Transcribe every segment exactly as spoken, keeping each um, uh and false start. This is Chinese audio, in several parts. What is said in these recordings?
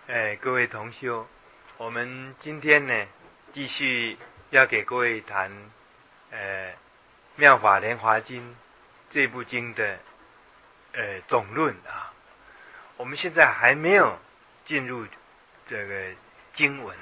哎，各位同修，我们今天呢继续要给各位谈呃《妙法莲华经》这部经的呃总论啊。我们现在还没有进入这个经文。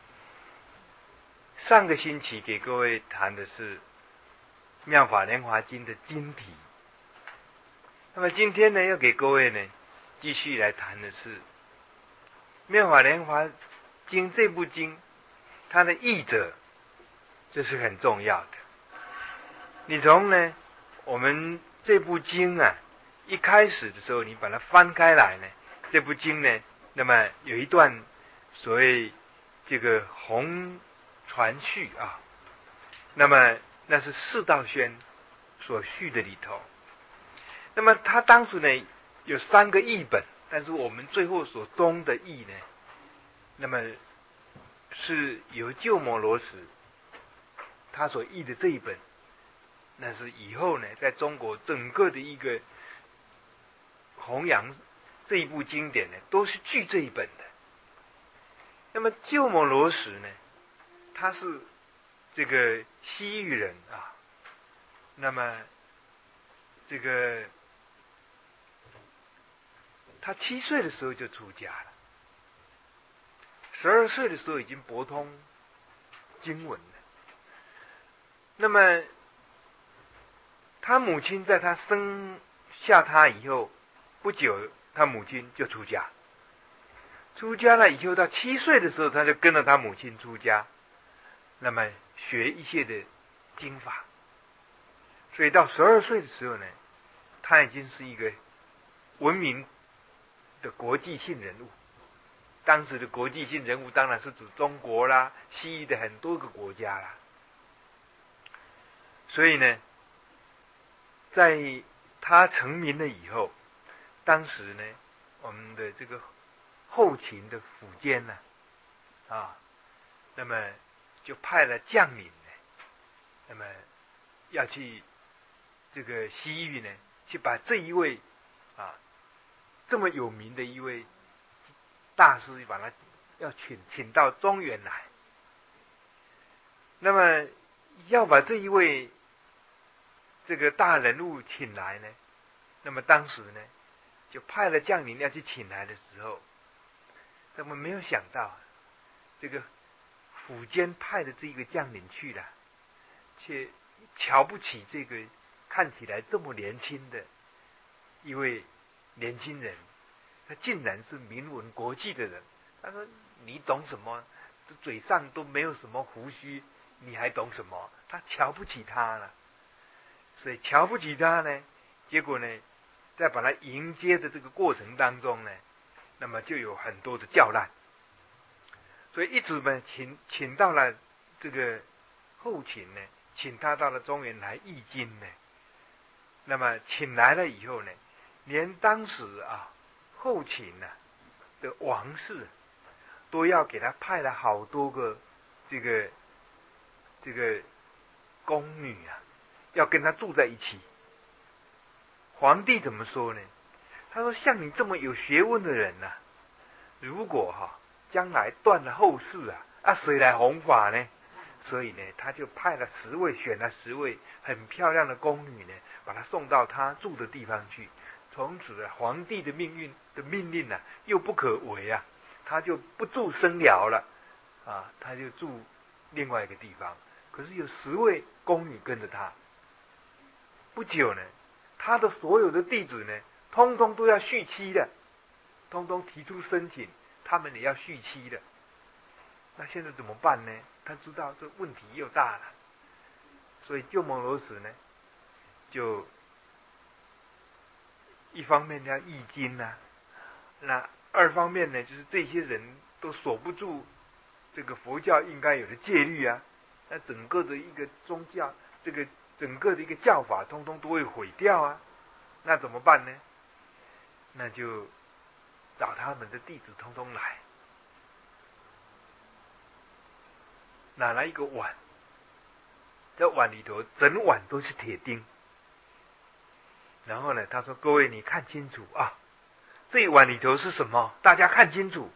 上个星期给各位谈的是《妙法莲华经》的经题，那么今天呢要给各位呢继续来谈的是《妙法莲华经》这部经，它的译者，这是很重要的。你从呢我们这部经啊一开始的时候，你把它翻开来呢，这部经呢，那么有一段所谓这个红传序啊，那么那是释道宣所序的里头。那么他当时呢有三个译本，但是我们最后所中的译呢，那么是由鸠摩罗什他所译的这一本，那是以后呢在中国整个的一个弘扬这一部经典呢，都是据这一本的。那么鸠摩罗什呢，他是这个西域人啊，那么这个他七岁的时候就出家了，十二岁的时候已经博通经文了。那么他母亲在他生下他以后不久，他母亲就出家。出家了以后，到七岁的时候，他就跟着他母亲出家，那么学一些的经法。所以到十二岁的时候呢，他已经是一个闻名的国际性人物。当时的国际性人物当然是指中国啦、西域的很多个国家啦。所以呢，在他成名了以后，当时呢，我们的这个后秦的苻坚呢，啊，那么就派了将领呢，那么要去这个西域呢，去把这一位啊这么有名的一位大师，把他要请请到中原来。那么要把这一位这个大人物请来呢，那么当时呢，就派了将领要去请来的时候，那么没有想到，这个苻坚派的这个将领去了，却瞧不起这个看起来这么年轻的一位年轻人，他竟然是名闻国际的人。他说：“你懂什么？这嘴上都没有什么胡须，你还懂什么？”他瞧不起他了。所以瞧不起他呢，结果呢，在把他迎接的这个过程当中呢，那么就有很多的较烂。所以一直呢，请请到了这个后秦呢，请他到了中原来译经呢。那么请来了以后呢，连当时啊后秦啊的王室都要给他派了好多个这个这个宫女啊，要跟他住在一起。皇帝怎么说呢？他说：“像你这么有学问的人啊，如果哈、啊、将来断了后世啊，啊谁来弘法呢？”所以呢，他就派了十位，选了十位很漂亮的宫女呢，把他送到他住的地方去。从此啊，皇帝的命运的命令啊，又不可违啊，他就不住僧寮了啊，他就住另外一个地方。可是有十位宫女跟着他。不久呢，他的所有的弟子呢，通通都要续妻的，通通提出申请，他们也要续妻的。那现在怎么办呢？他知道这问题又大了，所以鸠摩罗什呢，就一方面要译经啊，那二方面呢，就是这些人都守不住这个佛教应该有的戒律啊，那整个的一个宗教，这个整个的一个教法，通通都会毁掉啊。那怎么办呢？那就找他们的弟子通通来。拿来一个碗，这碗里头整碗都是铁钉。然后呢，他说：“各位，你看清楚啊，这一碗里头是什么？大家看清楚，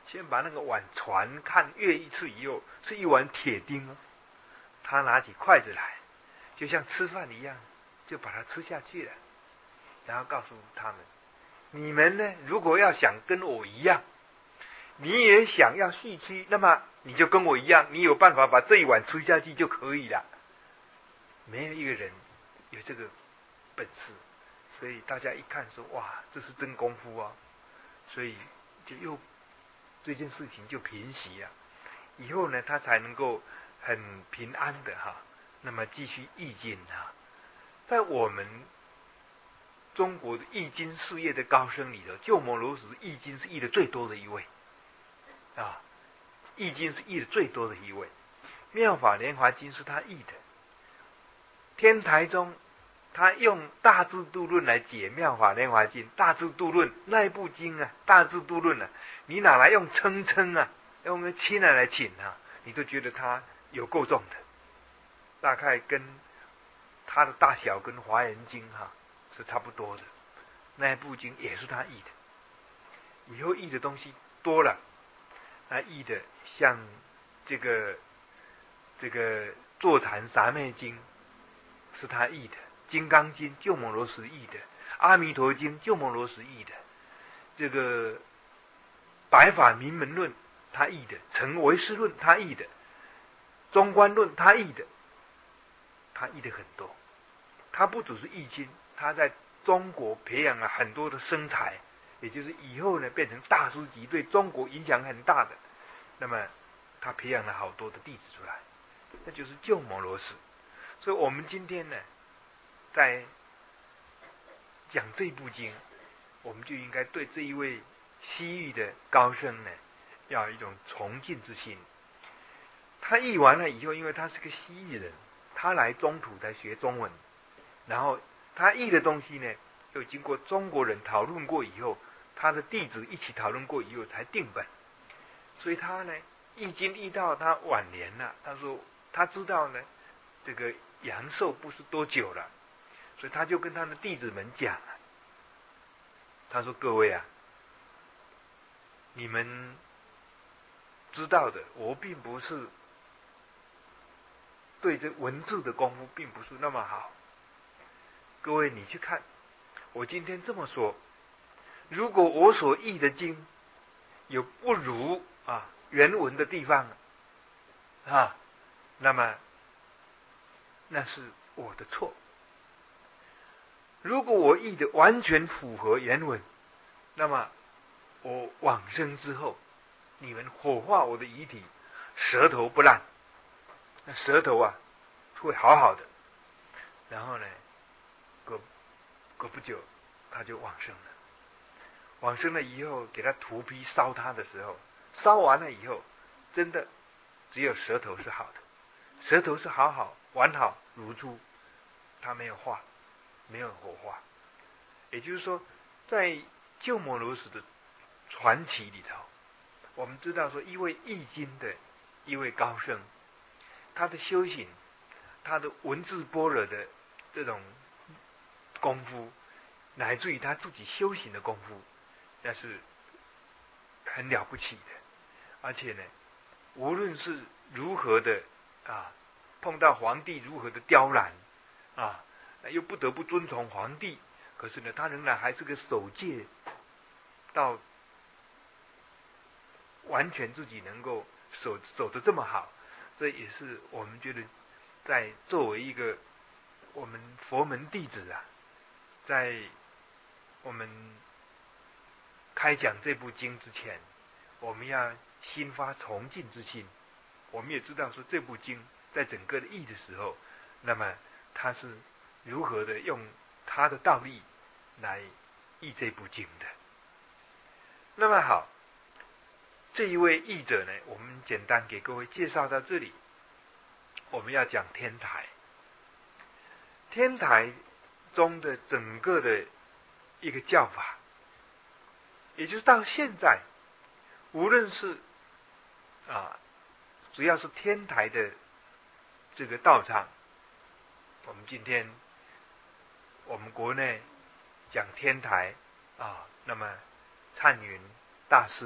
先把那个碗传看阅一次以后，是一碗铁钉哦。他拿起筷子来，就像吃饭一样，就把它吃下去了。然后告诉他们：你们呢，如果要想跟我一样，你也想要续期，那么你就跟我一样，你有办法把这一碗吃下去就可以了。没有一个人有这个本事，所以大家一看说：哇，这是真功夫啊！所以就又这件事情就平息了。以后呢，他才能够很平安的哈，那么继续译经哈。在我们中国的译经事业的高僧里头，鸠摩罗什译经是译的最多的一位啊，译经是译的最多的一位。妙法莲华经是他译的。天台宗他用大智度论来解妙法莲华经，大智度论那一部经啊，大智度论啊，你哪来用称称啊，用个亲来来请啊，你都觉得他有够重的，大概跟他的大小跟华严经哈、啊、是差不多的。那一部经也是他译的，以后译的东西多了，他译的像这个这个坐禅三昧经是他译的。金刚经鸠摩罗什译的，阿弥陀经鸠摩罗什译的，这个白法明门论他译的，成唯识论他译的，中观论他译的，他译的很多。他不只是译经，他在中国培养了很多的僧才，也就是以后呢变成大师级，对中国影响很大的。那么他培养了好多的弟子出来，那就是鸠摩罗什。所以我们今天呢，在讲这部经，我们就应该对这一位西域的高僧呢，要有一种崇敬之心。他译完了以后，因为他是个西域人，他来中土才学中文，然后他译的东西呢，又经过中国人讨论过以后，他的弟子一起讨论过以后才定本。所以他呢，译经译到他晚年了，他说他知道呢，这个阳寿不是多久了。所以他就跟他的弟子们讲啊，他说：各位啊，你们知道的，我并不是对这文字的功夫并不是那么好。各位你去看，我今天这么说，如果我所译的经有不如啊原文的地方啊，那么那是我的错。如果我译的完全符合原文，那么我往生之后，你们火化我的遗体，舌头不烂，那舌头啊会好好的。然后呢，隔隔不久他就往生了。往生了以后，给他涂皮烧他的时候，烧完了以后，真的只有舌头是好的，舌头是好好完好如初，他没有化。没有火化。也就是说，在鸠摩罗什的传奇里头，我们知道说，一位译经的一位高僧，他的修行，他的文字般若的这种功夫，乃至于他自己修行的功夫，那是很了不起的。而且呢，无论是如何的啊，碰到皇帝如何的刁难啊，又不得不遵从皇帝，可是呢，他仍然还是个守戒，到完全自己能够守守得这么好，这也是我们觉得，在作为一个我们佛门弟子啊，在我们开讲这部经之前，我们要心发崇敬之心。我们也知道说，这部经在整个的译的时候，那么它是如何的用他的道理来译这部经的。那么好，这一位译者呢，我们简单给各位介绍到这里。我们要讲天台，天台中的整个的一个教法，也就是到现在，无论是啊，只要是天台的这个道场，我们今天我们国内讲天台啊，那么灿云大师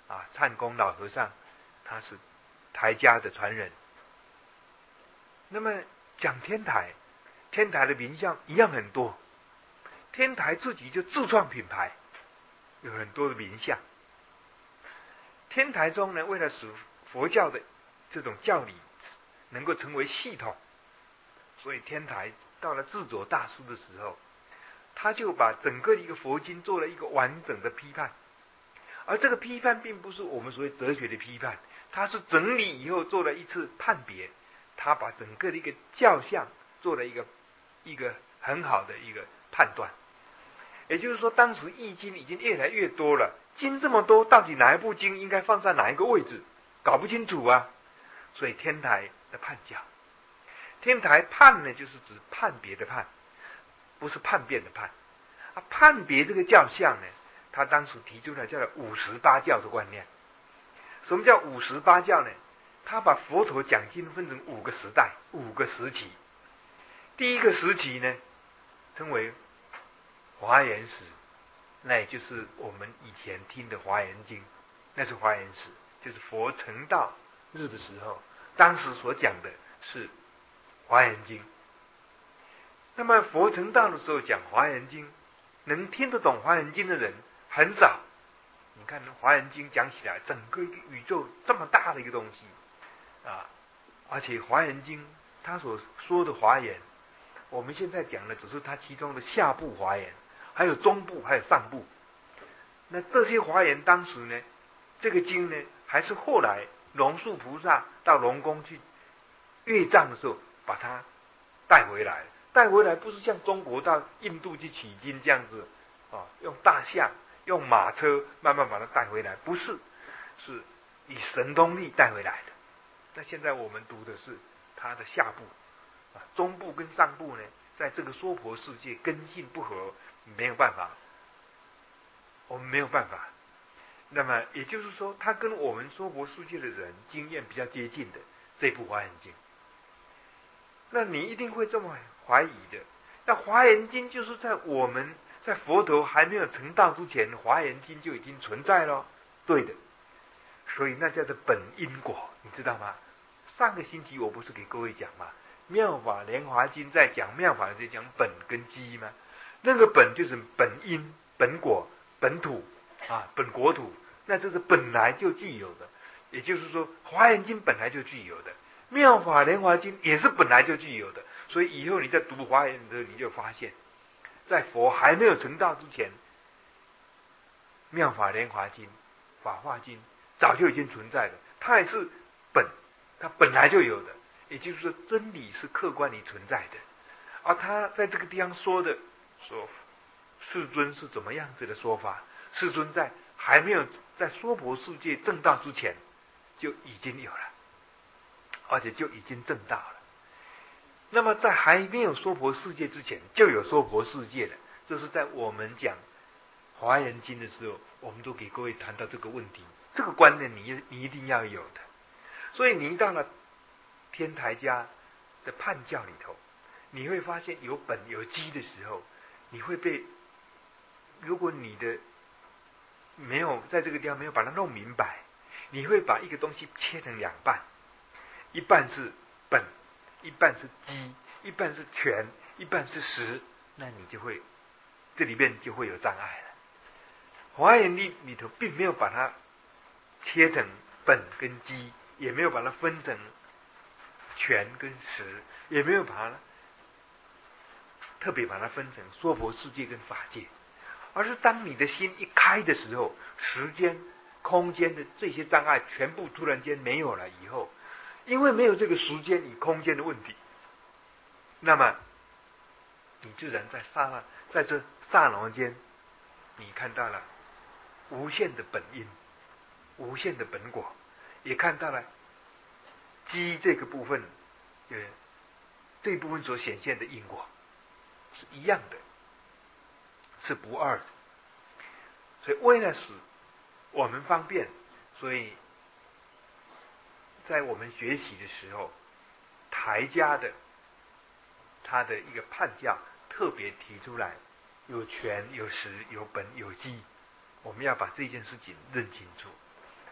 啊，灿公老和尚，他是台家的传人。那么讲天台，天台的名相一样很多，天台自己就自创品牌，有很多的名相。天台中呢，为了使佛教的这种教理能够成为系统，所以天台到了智佐大师的时候，他就把整个一个佛经做了一个完整的批判。而这个批判并不是我们所谓哲学的批判，它是整理以后做了一次判别，他把整个的一个教相做了一个一个很好的一个判断。也就是说，当时易经已经越来越多了，经这么多，到底哪一部经应该放在哪一个位置，搞不清楚啊。所以天台的判教，天台判呢，就是指判别的判，不是叛变的叛。啊，判别这个教相呢，他当时提出来叫做五十八教的观念。什么叫五十八教呢？他把佛陀讲经分成五个时代、五个时期。第一个时期呢，称为华严时，那也就是我们以前听的《华严经》，那是华严时，就是佛成道日的时候，当时所讲的是《华严经》。那么佛成道的时候讲《华严经》，能听得懂《华严经》的人很少。你看《华严经》讲起来，整个一个宇宙这么大的一个东西啊，而且《华严经》他所说的华严，我们现在讲的只是它其中的下部华严，还有中部，还有上部。那这些华严当时呢，这个经呢，还是后来龙树菩萨到龙宫去阅藏的时候，把它带回来。带回来不是像中国到印度去取经这样子啊，用大象、用马车慢慢把它带回来，不是，是以神通力带回来的。那现在我们读的是它的下部啊，中部跟上部呢，在这个娑婆世界根性不合，没有办法，我们没有办法。那么也就是说，它跟我们娑婆世界的人经验比较接近的这部《华严经》，那你一定会这么怀疑的。那《华严经》就是在我们在佛陀还没有成道之前，《华严经》就已经存在了，对的。所以那叫做本因果，你知道吗？上个星期我不是给各位讲吗？妙法莲华经在讲妙法，在讲本跟基吗？那个本就是本因、本果、本土啊，本国土，那这是本来就具有的。也就是说，《华严经》本来就具有的，妙法莲华经也是本来就具有的。所以以后你在读华严的时候，你就发现，在佛还没有成道之前，妙法莲华经、法华经早就已经存在了，它也是本，它本来就有的。也就是说，真理是客观里存在的。而他在这个地方说的，说世尊是怎么样子的说法？世尊在还没有在娑婆世界正道之前，就已经有了，而且就已经正道了。那么在还没有娑婆世界之前，就有娑婆世界了。这是在我们讲《华严经》的时候，我们都给各位谈到这个问题。这个观念你你一定要有的。所以你到了天台家的判教里头，你会发现有本有基的时候，你会被，如果你的没有在这个地方没有把它弄明白，你会把一个东西切成两半，一半是本，一半是基，一半是权，一半是实，那你就会这里面就会有障碍了。华严里里头并没有把它切成本跟基，也没有把它分成权跟实，也没有把它特别把它分成娑婆世界跟法界，而是当你的心一开的时候，时间、空间的这些障碍全部突然间没有了以后，因为没有这个时间与空间的问题，那么你自然在刹那，在这刹那间，你看到了无限的本因，无限的本果，也看到了基这个部分，呃，这一部分所显现的因果是一样的，是不二的。所以为了使我们方便，所以在我们学习的时候，台家的他的一个判教特别提出来，有权有实有本有基，我们要把这件事情认清楚。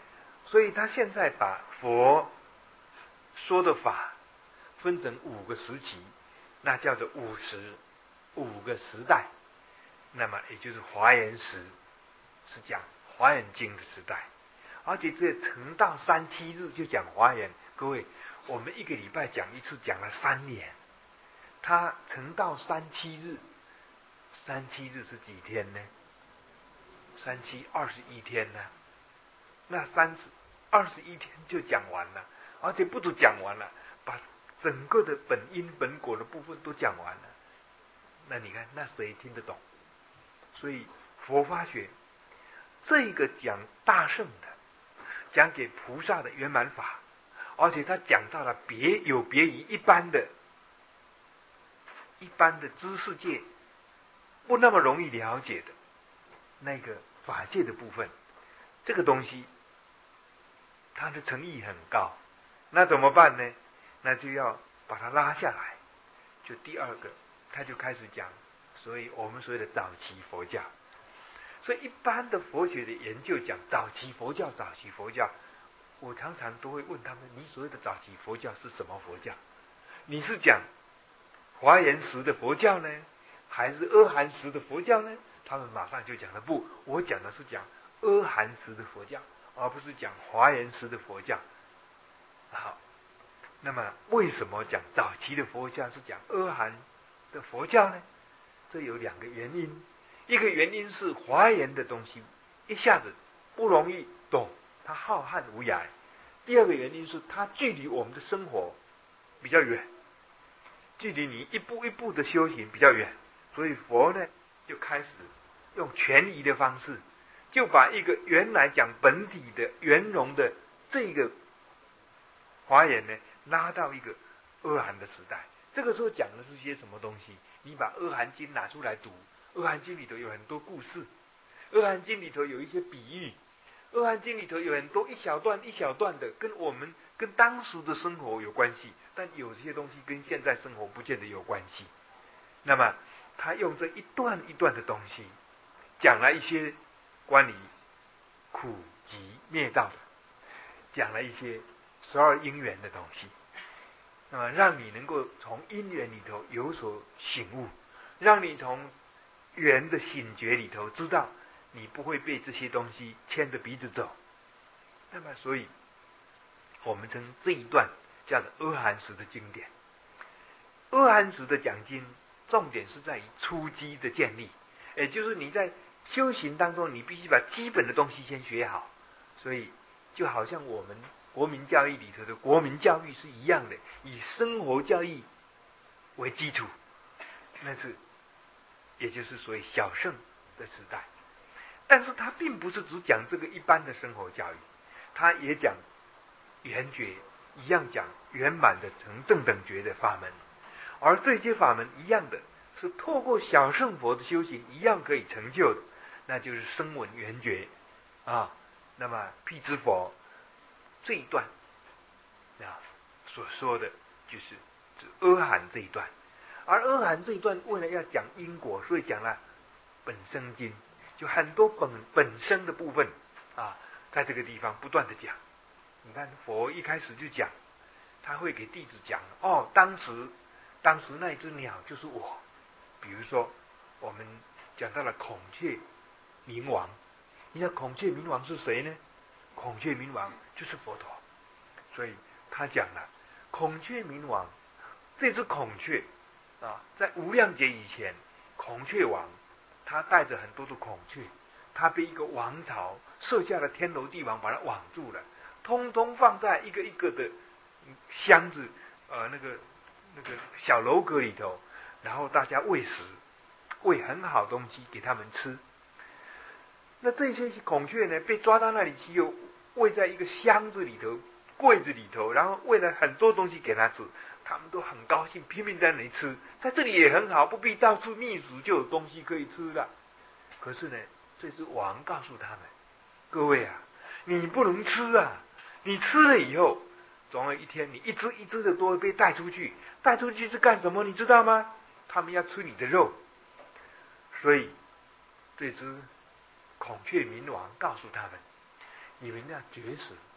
所以他现在把佛说的法分成五个时期，那叫做五时，五个时代。那么也就是华严时是讲华严经的时代，而且这成道三七日就讲华严。各位，我们一个礼拜讲一次，讲了三年。他成道三七日，三七日是几天呢？三七二十一天呢？那三十二十一天就讲完了，而且不止讲完了，把整个的本因本果的部分都讲完了。那你看，那谁听得懂？所以佛法学这个讲大圣的，讲给菩萨的圆满法，而且他讲到了别有别于一般的、一般的知识界不那么容易了解的那个法界的部分，这个东西它的诚意很高。那怎么办呢？那就要把它拉下来。就第二个，他就开始讲，所以我们所谓的早期佛教。所以一般的佛学的研究讲早期佛教，早期佛教，我常常都会问他们：你所谓的早期佛教是什么佛教？你是讲华严时的佛教呢，还是阿含时的佛教呢？他们马上就讲了：不，我讲的是讲阿含时的佛教，而不是讲华严时的佛教。好，那么为什么讲早期的佛教是讲阿含的佛教呢？这有两个原因。一个原因是华严的东西一下子不容易懂，它浩瀚无涯。第二个原因是它距离我们的生活比较远，距离你一步一步的修行比较远，所以佛呢就开始用权宜的方式，就把一个原来讲本体的圆融的这个华严呢拉到一个阿含的时代。这个时候讲的是些什么东西？你把阿含经拿出来读，阿含经里头有很多故事，阿含经里头有一些比喻，阿含经里头有很多一小段一小段的跟我们跟当时的生活有关系，但有些东西跟现在生活不见得有关系。那么他用这一段一段的东西讲了一些关于苦集灭道的，讲了一些十二因缘的东西，那么让你能够从因缘里头有所醒悟，让你从缘的醒觉里头知道你不会被这些东西牵着鼻子走。那么所以我们称这一段叫做阿含时的经典。阿含时的讲经重点是在于初基的建立，也就是你在修行当中你必须把基本的东西先学好。所以就好像我们国民教育里头的国民教育是一样的，以生活教育为基础，那是也就是所谓小乘的时代。但是它并不是只讲这个一般的生活教育，它也讲圆觉，一样讲圆满的成正等觉的法门。而这些法门一样的是透过小乘佛的修行一样可以成就的，那就是声闻缘觉啊。那么辟支佛这一段啊所说的就是指阿含这一段，而阿含这一段为了要讲因果，所以讲了本生经，就很多本本身的部分啊，在这个地方不断的讲。你看佛一开始就讲，他会给弟子讲哦，当时当时那只鸟就是我。比如说我们讲到了孔雀明王，你知道孔雀明王是谁呢？孔雀明王就是佛陀。所以他讲了孔雀明王，这只孔雀啊，在无量劫以前，孔雀王他带着很多的孔雀，他被一个王朝设下了天罗地网把它网住了，通通放在一个一个的箱子呃那个那个小楼阁里头，然后大家喂食，喂很好东西给他们吃。那这些孔雀呢，被抓到那里去，又喂在一个箱子里头、柜子里头，然后喂了很多东西给他吃，他们都很高兴，拼命在那里吃。在这里也很好，不必到处觅食，就有东西可以吃了。可是呢，这只王告诉他们：各位啊，你不能吃啊！你吃了以后，总有一天你一只一只的都会被带出去，带出去是干什么？你知道吗？他们要吃你的肉。所以这只孔雀明王告诉他们：你们要绝食，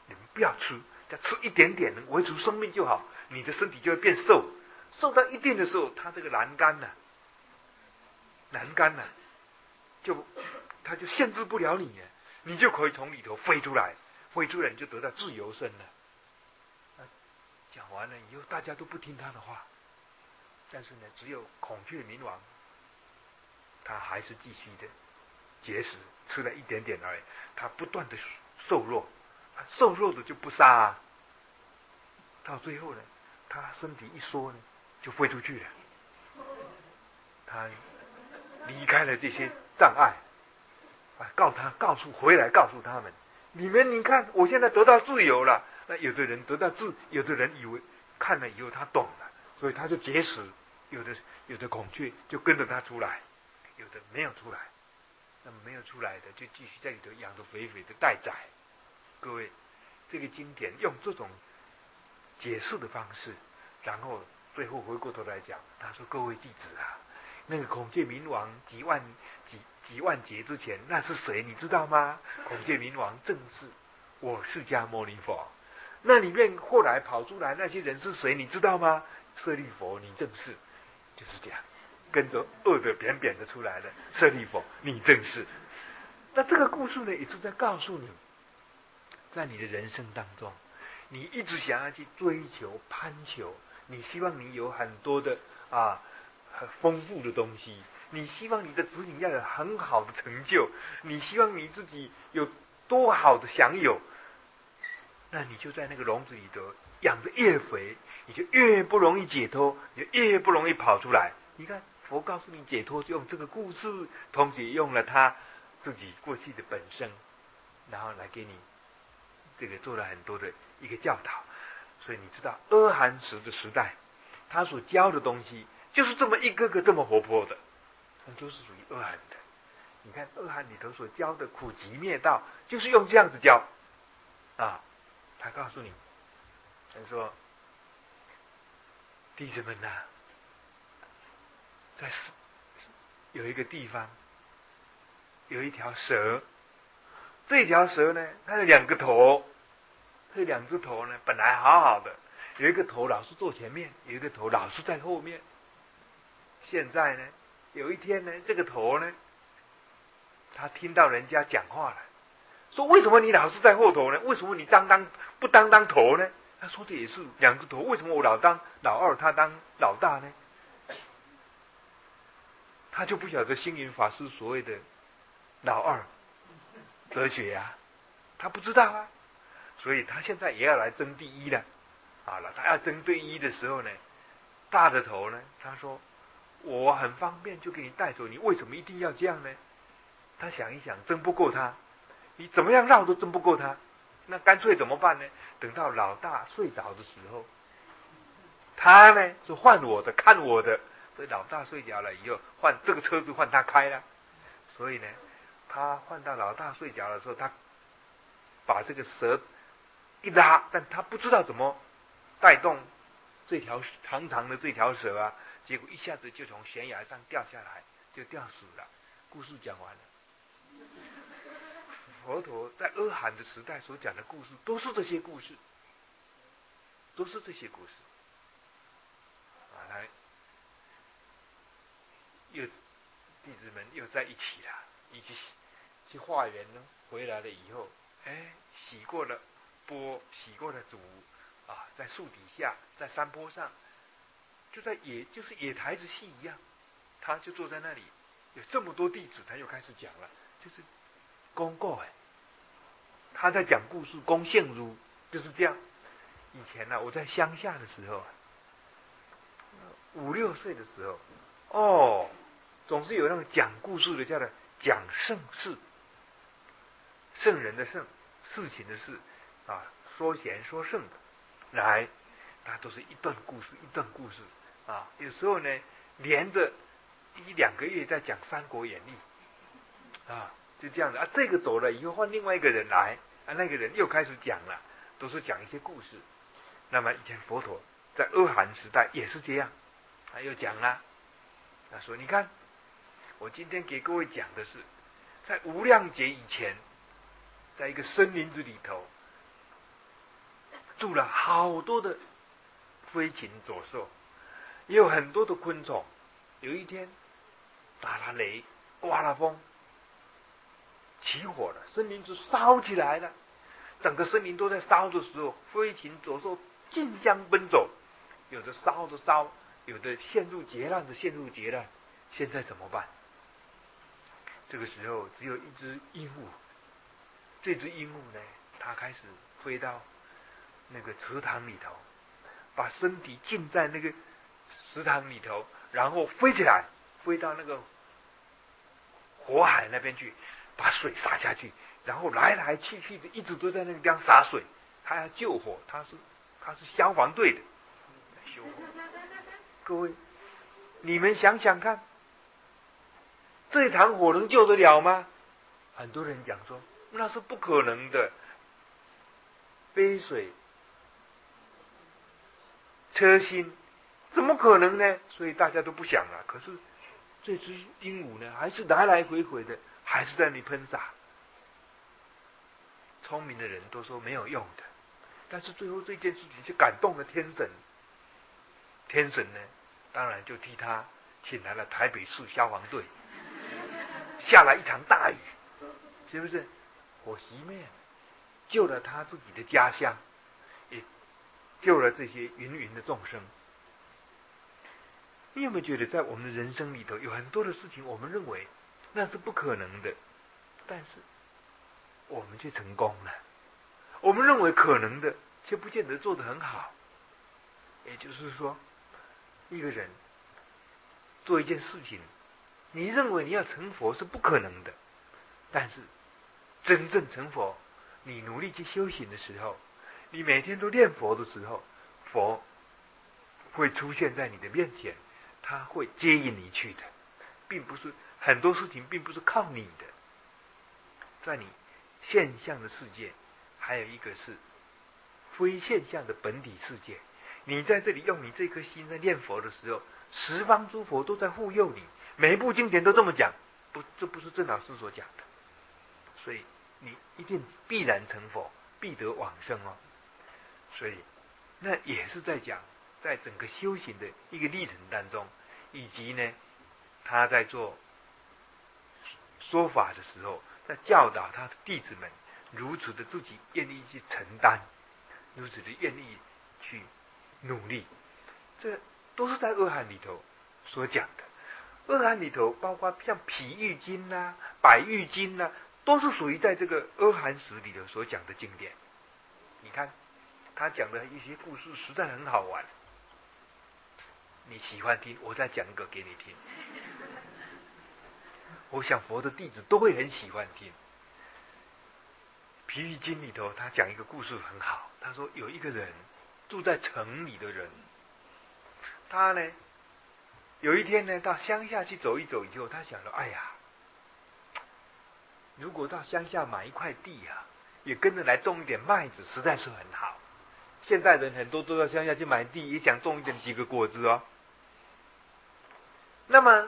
你们不要吃，再吃一点点，能维持生命就好，你的身体就会变瘦。瘦到一定的时候，它这个栏杆呢、啊，栏杆呢、啊，就它就限制不了你，你就可以从里头飞出来，飞出来你就得到自由身了。讲完了以后，大家都不听他的话，但是呢，只有孔雀明王，他还是继续的节食，吃了一点点而已，他不断的瘦弱，瘦弱的就不杀、啊，到最后呢，他身体一缩呢，就飞出去了，他离开了这些障碍，啊，告他告诉回来告诉他们，你们你看，我现在得到自由了。那有的人得到自，有的人以为看了以后他懂了，所以他就节食，有的有的孔雀就跟着他出来，有的没有出来，那么没有出来的就继续在里头养着肥肥的待宰。各位，这个经典用这种解释的方式，然后最后回过头来讲，他说：“各位弟子啊，那个孔雀明王几万几几万劫之前，那是谁？你知道吗？孔雀明王正是我释迦牟尼佛。那里面后来跑出来那些人是谁？你知道吗？舍利佛，你正是，就是这样，跟着恶的扁扁的出来了。舍利佛，你正是。那这个故事呢，也是在告诉你，在你的人生当中，你一直想要去追求、攀求，你希望你有很多的啊很丰富的东西，你希望你的子女要有很好的成就，你希望你自己有多好的享有。那你就在那个笼子里头养得越肥，你就越不容易解脱，你就越不容易跑出来。你看，佛告诉你解脱，就用这个故事，同时用了他自己过去的本身，然后来给你这个做了很多的一个教导。所以你知道，阿含时的时代，他所教的东西就是这么一个个这么活泼的，那都是属于阿含的。你看阿含里头所教的苦集灭道，就是用这样子教啊。他告诉你，他说：“弟子们呐、啊，在有一个地方有一条蛇，这条蛇呢，它有两个头，这两只头呢本来好好的，有一个头老是坐前面，有一个头老是在后面。现在呢，有一天呢，这个头呢，他听到人家讲话了。”说为什么你老是在后头呢？为什么你当当不当当头呢？他说的也是，两个头，为什么我老当老二，他当老大呢？他就不晓得星云法师所谓的老二哲学啊，他不知道啊，所以他现在也要来争第一了。好了，他要争第一的时候呢，大的头呢，他说我很方便就给你带走，你为什么一定要这样呢？他想一想，争不过他。你怎么样绕都争不过他，那干脆怎么办呢？等到老大睡着的时候，他呢是换我的，看我的。所以老大睡着了以后，换这个车子换他开了。所以呢，他换到老大睡着的时候，他把这个蛇一拉，但他不知道怎么带动这条长长的这条蛇啊，结果一下子就从悬崖上掉下来，就掉死了。故事讲完了。佛陀在阿含的时代所讲的故事，都是这些故事，都是这些故事。啊，来，又弟子们又在一起了，一起去化缘呢。回来了以后，哎，洗过了钵，洗过了足，啊，在树底下，在山坡上，就在野，就是野台子戏一样，他就坐在那里，有这么多弟子，他又开始讲了，就是公告哎。他在讲故事，公献如就是这样。以前呢、啊，我在乡下的时候，五六岁的时候，哦，总是有那种讲故事的，叫做讲圣事，圣人的圣，事情的事啊，说贤说圣的，来，它都是一段故事，一段故事啊。有时候呢，连着一两个月在讲《三国演义》啊。就这样的啊，这个走了以后换另外一个人来啊，那个人又开始讲了，都是讲一些故事。那么以前佛陀在阿含时代也是这样，他又讲了，他说：“你看，我今天给各位讲的是，在无量劫以前，在一个森林子里头， 住了好多的飞禽走兽，也有很多的昆虫。有一天打了雷，刮了风，起火了，森林就烧起来了。整个森林都在烧的时候，飞禽走兽竞相奔走，有的烧着烧，有的陷入劫难的陷入劫难。现在怎么办？这个时候只有一只鹦鹉，这只鹦鹉呢，它开始飞到那个池塘里头，把身体浸在那个池塘里头，然后飞起来，飞到那个火海那边去，把水洒下去，然后来来去去的一直都在那个地方洒水。他要救火，他是他是消防队的，修火。各位，你们想想看，这场火能救得了吗？很多人讲说那是不可能的，杯水车薪，怎么可能呢？所以大家都不想了。可是这只鹦鹉呢，还是来来回回的，还是在那里喷洒。聪明的人都说没有用的，但是最后这件事情就感动了天神。天神呢，当然就替他请来了台北市消防队，下了一场大雨，是不是？火熄灭，救了他自己的家乡，也救了这些芸芸的众生。你有没有觉得在我们的人生里头，有很多的事情我们认为那是不可能的，但是我们却成功了。我们认为可能的，却不见得做得很好。也就是说，一个人做一件事情，你认为你要成佛是不可能的，但是真正成佛，你努力去修行的时候，你每天都念佛的时候，佛会出现在你的面前，他会接引你去的，并不是很多事情并不是靠你的。在你现象的世界，还有一个是非现象的本体世界。你在这里用你这颗心在念佛的时候，十方诸佛都在护佑你，每一部经典都这么讲，不，这不是郑老师所讲的。所以你一定必然成佛，必得往生哦。所以那也是在讲，在整个修行的一个历程当中，以及呢，他在做说法的时候，在教导他的弟子们，如此的自己愿意去承担，如此的愿意去努力，这都是在阿含里头所讲的。阿含里头包括像譬喻经啊、百喻经啊，都是属于在这个阿含史里头所讲的经典。你看他讲的一些故事实在很好玩，你喜欢听，我再讲一个给你听。我想佛的弟子都会很喜欢听。譬喻经里头他讲一个故事很好，他说有一个人住在城里的人，他呢有一天呢到乡下去走一走以后，他想到，哎呀，如果到乡下买一块地啊，也跟着来种一点麦子，实在是很好。现在人很多都到乡下去买地，也想种一点几个果子哦。那么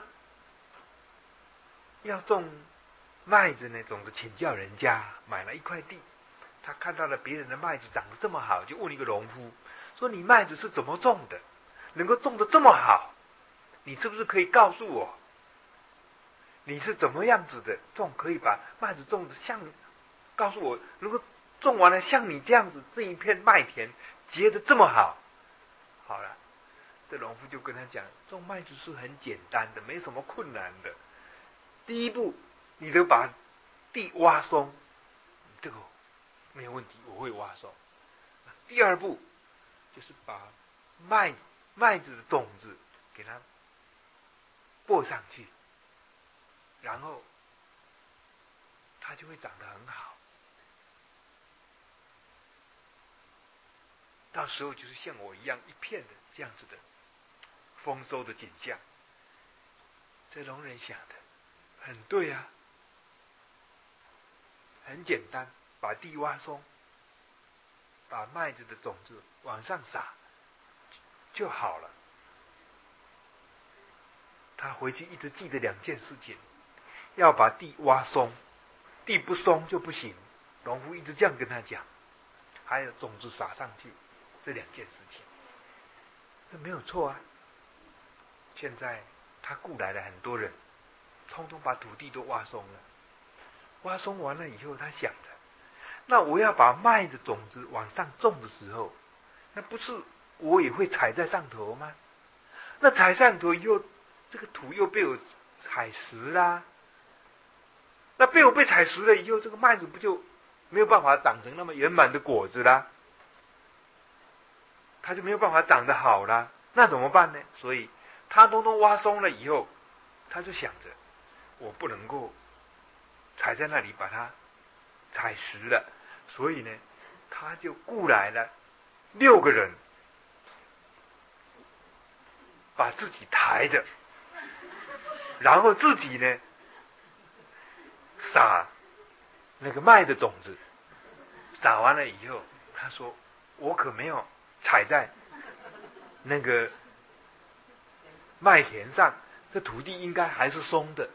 要种麦子呢，总是请教人家，买了一块地，他看到了别人的麦子长得这么好，就问一个农夫说：“你麦子是怎么种的？能够种得这么好？你是不是可以告诉我，你是怎么样子的种，可以把麦子种得像，告诉我，能够种完了像你这样子，这一片麦田结得这么好？”好了，这农夫就跟他讲，种麦子是很简单的，没什么困难的。第一步，你得把地挖松，这个没有问题，我会挖松。第二步就是把麦麦子的种子给它播上去，然后它就会长得很好。到时候就是像我一样一片的这样子的丰收的景象。这农人想的很对啊，很简单，把地挖松，把麦子的种子往上撒就好了。他回去一直记得两件事情，要把地挖松，地不松就不行。农夫一直这样跟他讲。还有种子撒上去， 这两件事情，这没有错啊。现在他雇来了很多人，通通把土地都挖松了。挖松完了以后，他想着，那我要把麦的种子往上种的时候，那不是我也会踩在上头吗？那踩上头以后，这个土又被我踩实啦。那被我被踩实了以后，这个麦子不就没有办法长成那么圆满的果子啦？它就没有办法长得好啦。那怎么办呢？所以他通通挖松了以后，他就想着，我不能够踩在那里把它踩实了，所以呢，他就雇来了六个人，把自己抬着，然后自己呢撒那个麦的种子，撒完了以后，他说：“我可没有踩在那个麦田上，这土地应该还是松的。”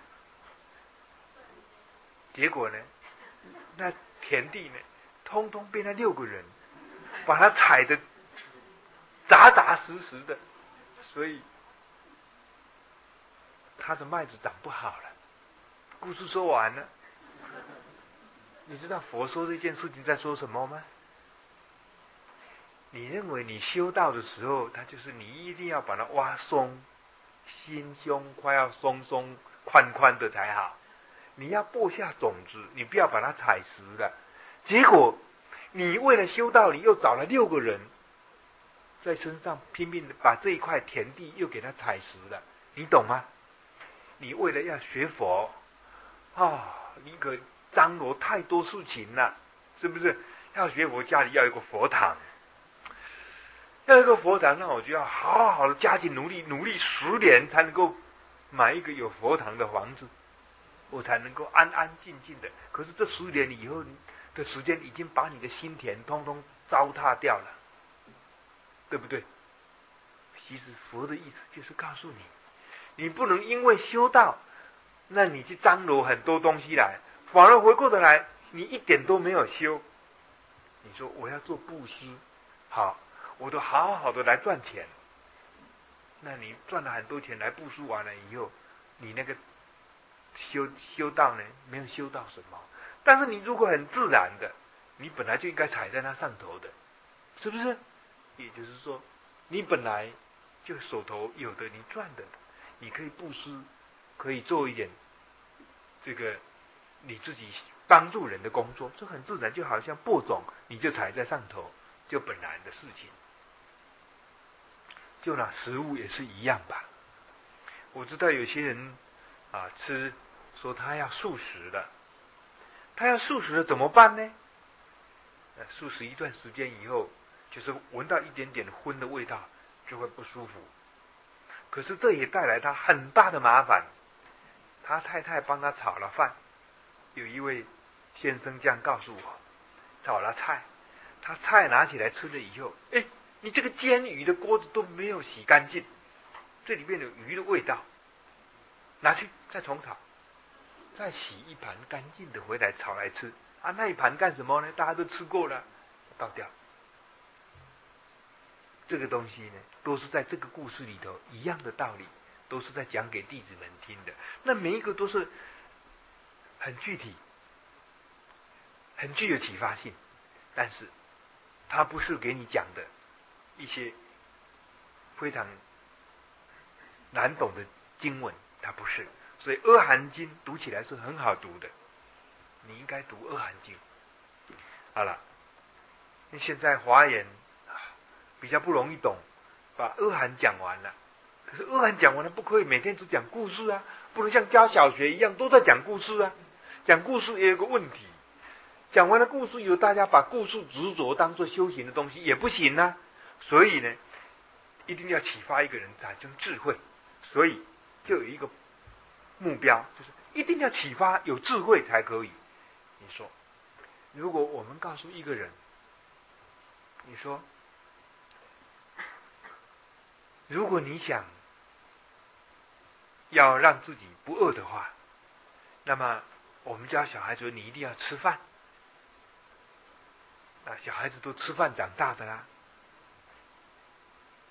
结果呢，那田地呢，通通被那六个人把它踩得扎扎实实的，所以他的麦子长不好了。故事说完了。你知道佛说这件事情在说什么吗？你认为你修道的时候，它就是你一定要把它挖松，心胸快要松松宽宽的才好。你要播下种子，你不要把它踩实了。结果你为了修道，你又找了六个人在身上拼命的把这一块田地又给它踩实了，你懂吗？你为了要学佛啊，你可张罗太多事情了，是不是？要学佛，家里要有一个佛堂，要有一个佛堂，那我就要好好的加紧努力，努力十年才能够买一个有佛堂的房子，我才能够安安静静的。可是这十年以后的时间，已经把你的心田通通糟蹋掉了，对不对？其实佛的意思就是告诉你，你不能因为修道，那你去张罗很多东西来，反而回过头来，你一点都没有修。你说我要做布施，好，我都好好的来赚钱。那你赚了很多钱来布施完了以后，你那个修修道呢，没有修到什么。但是你如果很自然的，你本来就应该踩在那上头的，是不是？也就是说，你本来就手头有的，你赚的，你可以布施，可以做一点这个你自己帮助人的工作，这很自然，就好像播种，你就踩在上头，就本来的事情。就拿食物也是一样吧。我知道有些人啊吃，说他要素食的，他要素食的怎么办呢？呃，素食一段时间以后，就是闻到一点点荤的味道，就会不舒服。可是这也带来他很大的麻烦。他太太帮他炒了饭，有一位先生这样告诉我，炒了菜，他菜拿起来吃了以后，哎，你这个煎鱼的锅子都没有洗干净，这里面有鱼的味道，拿去再重炒，再洗一盘干净的回来炒来吃啊！那一盘干什么呢？大家都吃过了，倒掉。这个东西呢，都是在这个故事里头一样的道理，都是在讲给弟子们听的。那每一个都是很具体、很具有启发性，但是它不是给你讲的一些非常难懂的经文，它不是。所以《阿含经》读起来是很好读的，你应该读《阿含经》。好了，那现在华严比较不容易懂，把阿含讲完了。可是阿含讲完了，不可以每天都讲故事啊，不能像教小学一样都在讲故事啊。讲故事也有个问题，讲完了故事以后，大家把故事执着当作修行的东西也不行啊。所以呢，一定要启发一个人产生智慧，所以就有一个目标，就是一定要启发有智慧才可以。你说，如果我们告诉一个人，你说，如果你想要让自己不饿的话，那么我们教小孩子，你一定要吃饭。啊，小孩子都吃饭长大的啦，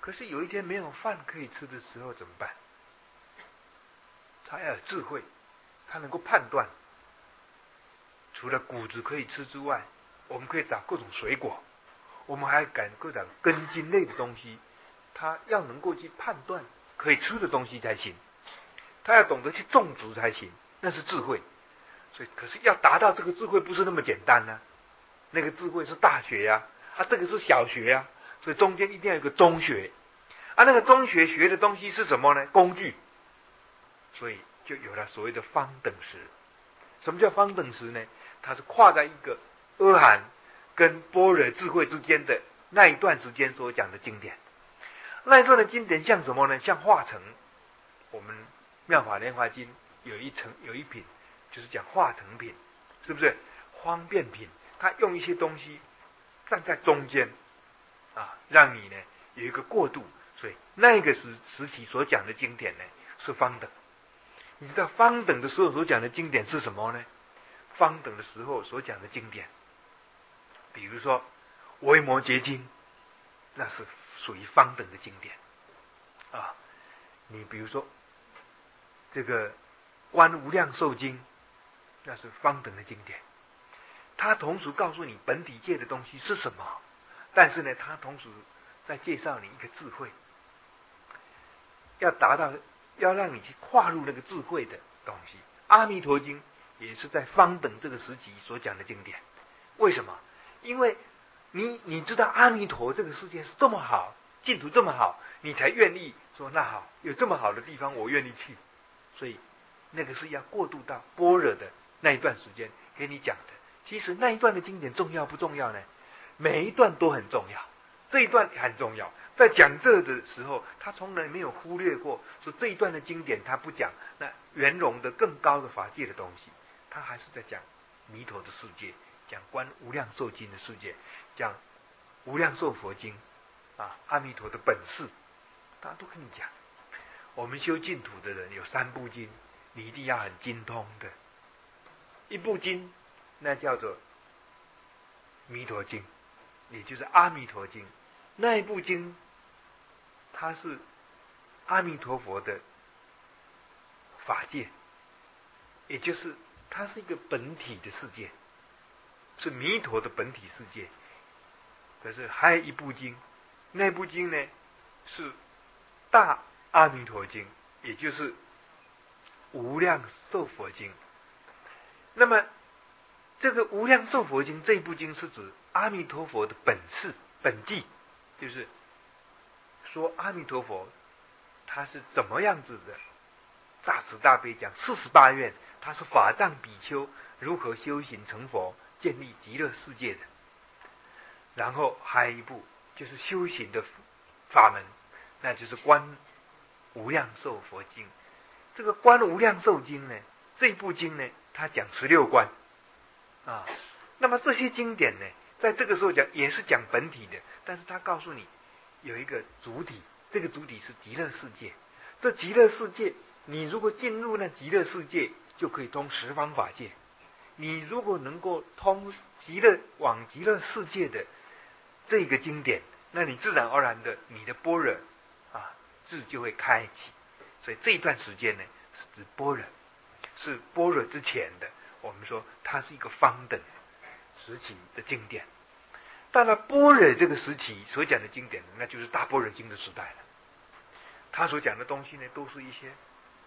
可是有一天没有饭可以吃的时候怎么办？他要有智慧，他能够判断。除了谷子可以吃之外，我们可以找各种水果，我们还敢各找根茎类的东西。他要能够去判断可以吃的东西才行，他要懂得去种植才行，那是智慧。所以，可是要达到这个智慧不是那么简单呢、啊。那个智慧是大学呀、啊，啊，这个是小学呀、啊，所以中间一定要有一个中学。啊，那个中学学的东西是什么呢？工具。所以就有了所谓的方等时。什么叫方等时呢？它是跨在一个阿含跟般若智慧之间的那一段时间所讲的经典。那一段的经典像什么呢？像化成。我们妙法莲华经有一层有一品，就是讲化成品，是不是？方便品，它用一些东西站在中间啊，让你呢有一个过渡。所以那个时时期所讲的经典呢是方等。你知道方等的时候所讲的经典是什么呢？方等的时候所讲的经典，比如说维摩诘经，那是属于方等的经典啊。你比如说这个观无量寿经，那是方等的经典。它同时告诉你本体界的东西是什么，但是呢，它同时在介绍你一个智慧，要达到要让你去跨入那个智慧的东西。阿弥陀经也是在方等这个时期所讲的经典。为什么？因为你你知道阿弥陀这个世界是这么好，净土这么好，你才愿意说那好，有这么好的地方我愿意去。所以那个是要过渡到般若的那一段时间给你讲的。其实那一段的经典重要不重要呢？每一段都很重要，这一段很重要。在讲这的时候，他从来没有忽略过说这一段的经典他不讲那圆融的更高的法界的东西，他还是在讲弥陀的世界，讲观无量寿经的世界，讲无量寿佛经啊，阿弥陀的本事，他都跟你讲。我们修净土的人有三部经，你一定要很精通的。一部经那叫做弥陀经，也就是阿弥陀经。那一部经它是阿弥陀佛的法界，也就是它是一个本体的世界，是弥陀的本体世界。可是还有一部经，那部经呢是大阿弥陀经，也就是无量寿佛经。那么这个无量寿佛经这部经是指阿弥陀佛的本事本纪，就是说阿弥陀佛他是怎么样子的，大慈大悲讲四十八愿，他是法藏比丘如何修行成佛，建立极乐世界的。然后还有一部就是修行的法门，那就是观无量寿佛经。这个观无量寿经呢，这一部经呢，它讲十六观啊。那么这些经典呢，在这个时候讲也是讲本体的，但是它告诉你有一个主体，这个主体是极乐世界。这极乐世界，你如果进入那极乐世界，就可以通十方法界。你如果能够通极乐往极乐世界的这个经典，那你自然而然的你的般若啊智就会开启。所以这一段时间呢是指般若，是般若之前的，我们说它是一个方等时期的经典。到了般若这个时期所讲的经典，那就是大般若经的时代了。他所讲的东西呢，都是一些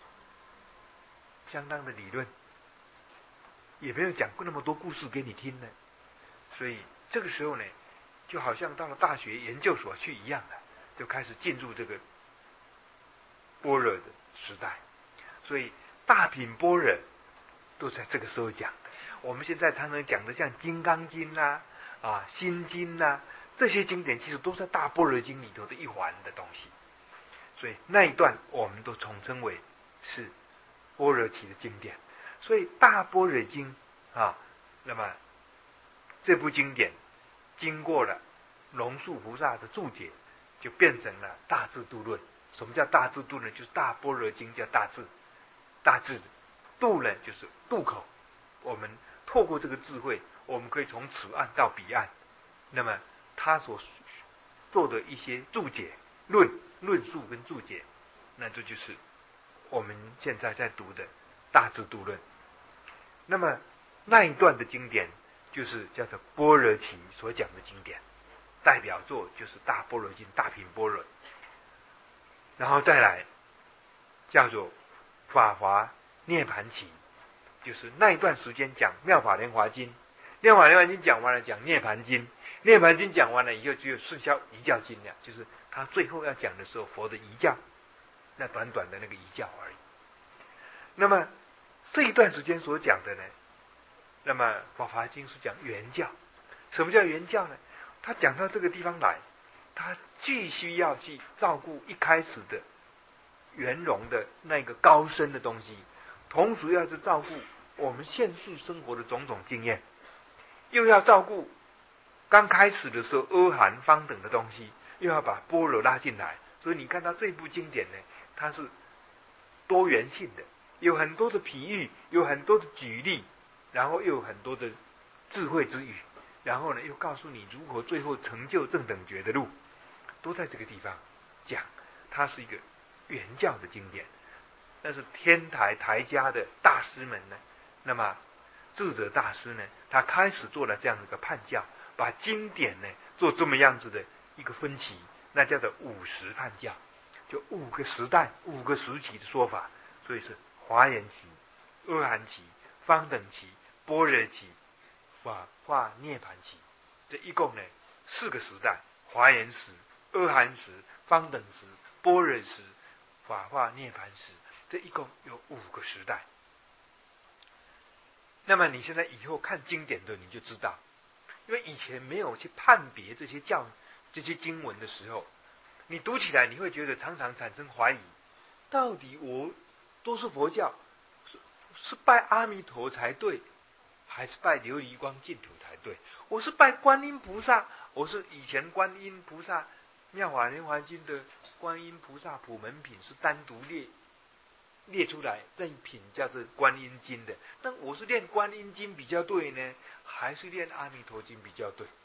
相当的理论，也没有讲过那么多故事给你听呢。所以这个时候呢，就好像到了大学研究所去一样的，就开始进入这个般若的时代。所以大品般若都在这个时候讲。我们现在常常讲的像《金刚经》啦、啊《心经》啦，这些经典其实都是大般若经里头的一环的东西。所以那一段我们都统称为是般若期的经典。所以大般若经啊，那么这部经典经过了龙树菩萨的注解，就变成了大智度论。什么叫大智度论？就是大般若经叫大智，大智度呢就是渡口。我们透过这个智慧，我们可以从此岸到彼岸。那么他所做的一些注解， 论论述跟注解，那这就是我们现在在读的《大智度论》。那么那一段的经典就是叫做般若期所讲的经典，代表作就是《大般若经》《大品般若》，然后再来叫做《法华涅盘期》，就是那一段时间讲《妙法莲华经》，《妙法莲华经》讲完了，讲《涅盘经》，《涅盘经》讲完了以后，只有剩下遗教经了，就是他最后要讲的时候，佛的遗教，那短短的那个遗教而已。那么这一段时间所讲的呢，那么《法华经》是讲原教。什么叫原教呢？他讲到这个地方来，他既需要去照顾一开始的圆融的那个高深的东西，同时要去照顾我们现世生活的种种经验，又要照顾刚开始的时候阿含方等的东西，又要把般若拉进来。所以你看到这部经典呢，它是多元性的，有很多的比喻，有很多的举例，然后又有很多的智慧之语，然后呢又告诉你如何最后成就正等觉的路，都在这个地方讲。它是一个原教的经典。但是天台台家的大师们呢，那么智者大师呢，他开始做了这样的一个判教，把经典呢做这么样子的一个分歧，那叫做五时判教，就五个时代五个时期的说法。所以是华严期、阿含期、方等期、般若期、法华涅盘期，这一共呢四个时代：华严时、阿含时、方等时、般若时、法华涅盘时，这一共有五个时代。那么你现在以后看经典的你就知道，因为以前没有去判别这些教这些经文的时候，你读起来你会觉得常常产生怀疑，到底我都是佛教，是是拜阿弥陀才对，还是拜琉璃光净土才对？我是拜观音菩萨，我是以前观音菩萨妙法莲华经的观音菩萨普门品是单独列列出来，那一品叫做观音经的。那我是念观音经比较对呢，还是念阿弥陀经比较对？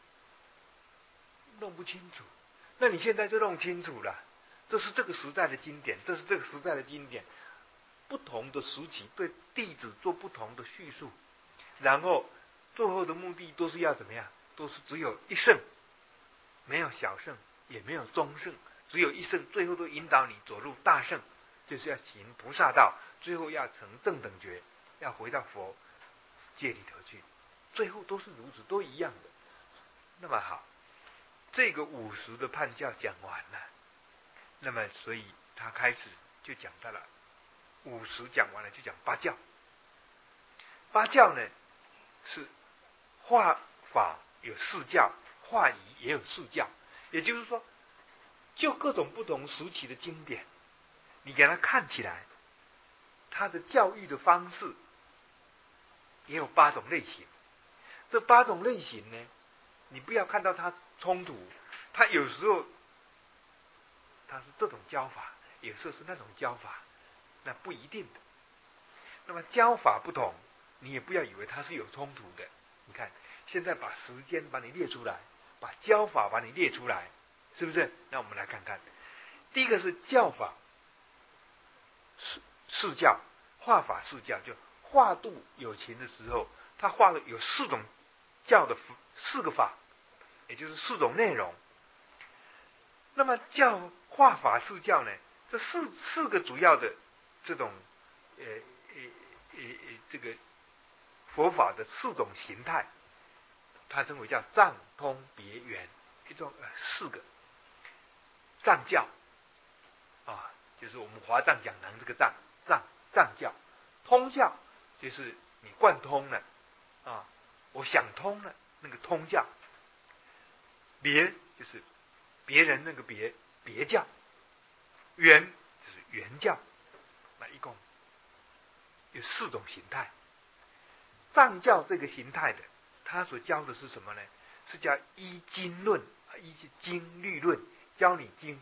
弄不清楚。那你现在就弄清楚了，这是这个时代的经典，这是这个时代的经典。不同的时期对弟子做不同的叙述，然后最后的目的都是要怎么样？都是只有一圣，没有小圣，也没有中圣，只有一圣，最后都引导你走入大圣，就是要行菩萨道，最后要成正等觉，要回到佛界里头去，最后都是如此，都一样的。那么好，这个五十的判教讲完了，那么所以他开始就讲到了五十讲完了，就讲八教。八教呢是化法有四教，化仪也有四教，也就是说，就各种不同时期的经典，你给它看起来，它的教育的方式也有八种类型。这八种类型呢，你不要看到它冲突，它有时候它是这种教法，有时候是那种教法，那不一定的。那么教法不同，你也不要以为它是有冲突的。你看，现在把时间把你列出来，把教法把你列出来，是不是？那我们来看看，第一个是教法四四教，化法四教，就化度有情的时候，他化了有四种教的四个法，也就是四种内容。那么教化法四教呢，这四四个主要的这种呃呃呃呃这个佛法的四种形态，它称为叫藏通别圆，一种呃四个藏教啊，就是我们华藏讲堂这个藏藏藏教。通教就是你贯通了啊，我想通了那个通教。别就是别人那个别别教，圆就是圆教。那一共有四种形态。藏教这个形态的，他所教的是什么呢？是叫依经论，依经律论，教你经，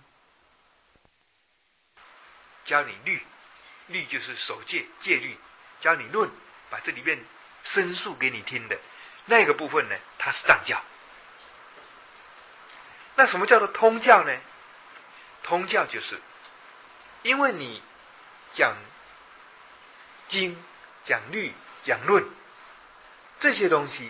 教你律，律就是守戒戒律，教你论，把这里面申述给你听的那个部分呢，它是藏教。那什么叫做通教呢？ 通教就是因为你讲经、讲律、讲论这些东西，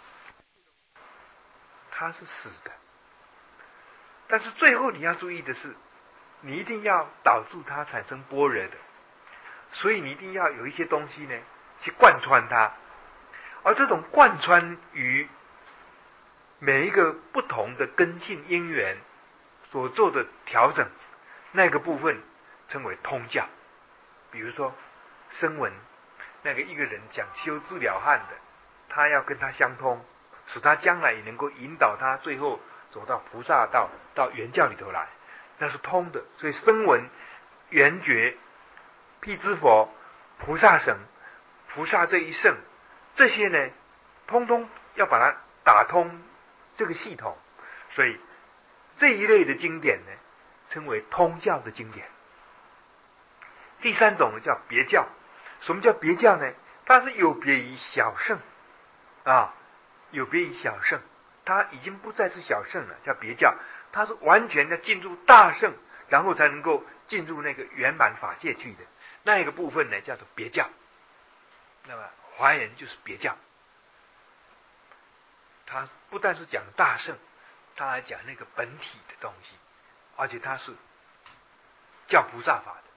它是死的。但是最后你要注意的是，你一定要导致它产生般若的，所以你一定要有一些东西呢去贯穿它，而这种贯穿于每一个不同的根性因缘所做的调整，那个部分称为通教。比如说声闻，那个一个人讲修治疗汉的，他要跟他相通，使他将来也能够引导他最后走到菩萨道，到原教里头来，那是通的。所以声闻、缘觉、辟支佛、菩萨神、菩萨这一圣，这些呢通通要把它打通这个系统，所以这一类的经典呢称为通教的经典。第三种呢叫别教。什么叫别教呢？它是有别于小圣啊，有别于小圣，它已经不再是小圣了，叫别教。它是完全要进入大圣，然后才能够进入那个圆满法界去的那一个部分呢，叫做别教。那么华严就是别教，它不但是讲大圣，它还讲那个本体的东西，而且它是教菩萨法的。